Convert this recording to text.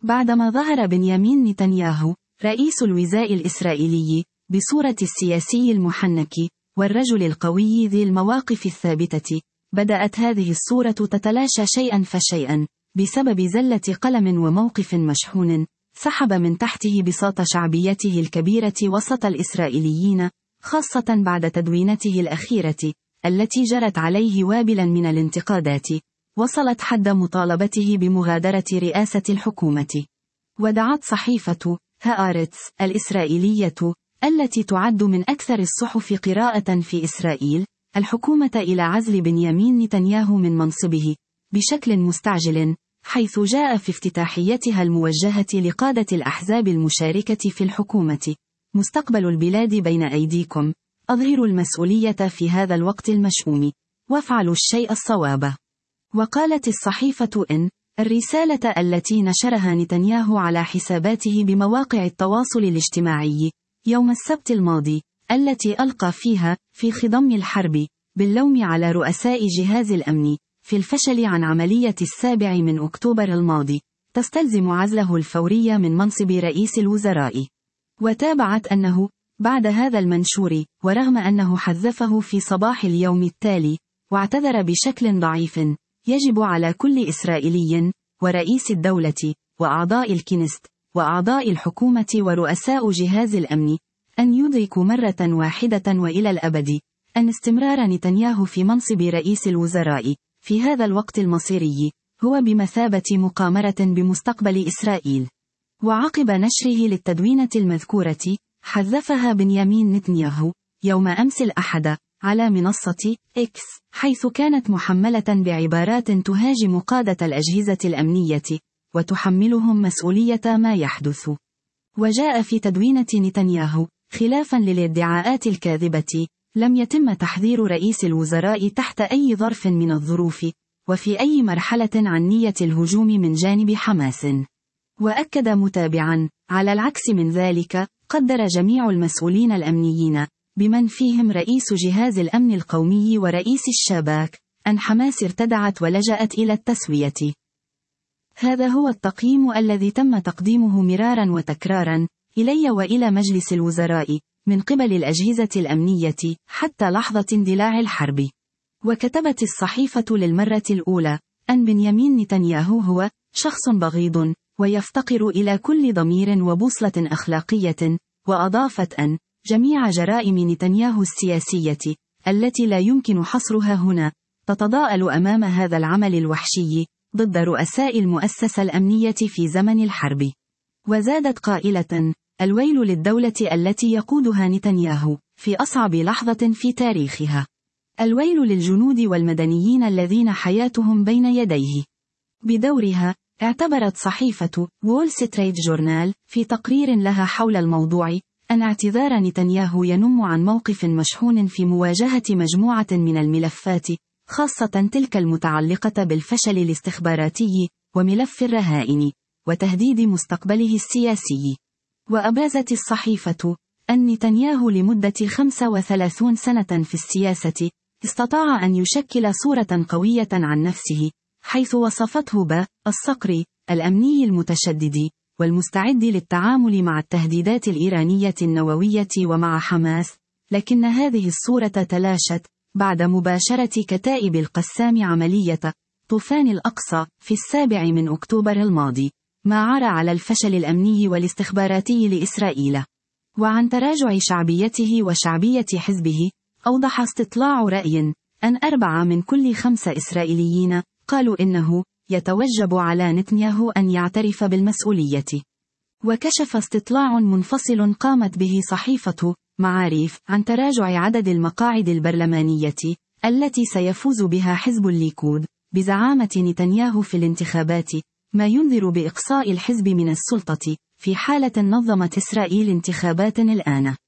بعدما ظهر بنيامين نتنياهو رئيس الوزراء الإسرائيلي بصورة السياسي المحنك والرجل القوي ذي المواقف الثابتة، بدأت هذه الصورة تتلاشى شيئا فشيئا بسبب زلة قلم وموقف مشحون سحب من تحته بساط شعبيته الكبيرة وسط الإسرائيليين، خاصة بعد تدوينته الأخيرة التي جرت عليه وابلا من الانتقادات وصلت حد مطالبته بمغادرة رئاسة الحكومة. ودعت صحيفة هآرتس الإسرائيلية التي تعد من أكثر الصحف قراءة في إسرائيل الحكومة إلى عزل بنيامين نتنياهو من منصبه بشكل مستعجل، حيث جاء في افتتاحيتها الموجهة لقادة الأحزاب المشاركة في الحكومة: مستقبل البلاد بين أيديكم، أظهروا المسؤولية في هذا الوقت المشؤوم، وافعلوا الشيء الصواب. وقالت الصحيفة إن الرسالة التي نشرها نتنياهو على حساباته بمواقع التواصل الاجتماعي يوم السبت الماضي، التي ألقى فيها في خضم الحرب باللوم على رؤساء جهاز الأمن في الفشل عن عملية 7 أكتوبر الماضي، تستلزم عزله الفوري من منصب رئيس الوزراء. وتابعت أنه بعد هذا المنشور، ورغم أنه حذفه في صباح اليوم التالي واعتذر بشكل ضعيف، يجب على كل إسرائيلي ورئيس الدولة وأعضاء الكنيست وأعضاء الحكومة ورؤساء جهاز الأمن أن يدركوا مرة واحدة وإلى الأبد أن استمرار نتنياهو في منصب رئيس الوزراء في هذا الوقت المصيري هو بمثابة مقامرة بمستقبل إسرائيل. وعقب نشره للتدوينة المذكورة، حذفها بنيامين نتنياهو يوم أمس الأحد على منصة إكس، حيث كانت محملة بعبارات تهاجم قادة الأجهزة الأمنية وتحملهم مسؤولية ما يحدث. وجاء في تدوينة نتنياهو: خلافا للادعاءات الكاذبة، لم يتم تحذير رئيس الوزراء تحت أي ظرف من الظروف وفي أي مرحلة عن نية الهجوم من جانب حماس. وأكد متابعا: على العكس من ذلك، قدر جميع المسؤولين الأمنيين بمن فيهم رئيس جهاز الأمن القومي ورئيس الشباك أن حماس ارتدعت ولجأت إلى التسوية. هذا هو التقييم الذي تم تقديمه مرارا وتكرارا إلي وإلى مجلس الوزراء من قبل الأجهزة الأمنية حتى لحظة اندلاع الحرب. وكتبت الصحيفة للمرة الأولى أن بنيامين نتنياهو هو شخص بغيض ويفتقر إلى كل ضمير وبوصلة أخلاقية، وأضافت أن جميع جرائم نتنياهو السياسية التي لا يمكن حصرها هنا تتضاءل أمام هذا العمل الوحشي ضد رؤساء المؤسسة الأمنية في زمن الحرب. وزادت قائلة: الويل للدولة التي يقودها نتنياهو في أصعب لحظة في تاريخها. الويل للجنود والمدنيين الذين حياتهم بين يديه. بدورها، اعتبرت صحيفة وول ستريت جورنال في تقرير لها حول الموضوع أن اعتذار نتنياهو ينم عن موقف مشحون في مواجهة مجموعة من الملفات، خاصة تلك المتعلقة بالفشل الاستخباراتي وملف الرهائن وتهديد مستقبله السياسي. وأبرزت الصحيفة أن نتنياهو لمدة 35 سنة في السياسة استطاع أن يشكل صورة قوية عن نفسه، حيث وصفته بالصقر الأمني المتشدد والمستعد للتعامل مع التهديدات الإيرانية النووية ومع حماس، لكن هذه الصورة تلاشت بعد مباشرة كتائب القسام عملية طوفان الأقصى في 7 أكتوبر الماضي، ما عار على الفشل الأمني والاستخباراتي لإسرائيل. وعن تراجع شعبيته وشعبية حزبه، أوضح استطلاع رأي أن 4 من كل 5 إسرائيليين قالوا إنه يتوجب على نتنياهو أن يعترف بالمسؤولية. وكشف استطلاع منفصل قامت به صحيفة معاريف عن تراجع عدد المقاعد البرلمانية التي سيفوز بها حزب الليكود بزعامة نتنياهو في الانتخابات، ما ينذر بإقصاء الحزب من السلطة في حالة نظمت إسرائيل انتخابات الآن.